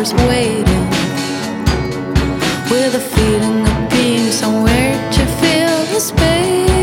hours waiting, with a feeling of being somewhere to fill the space.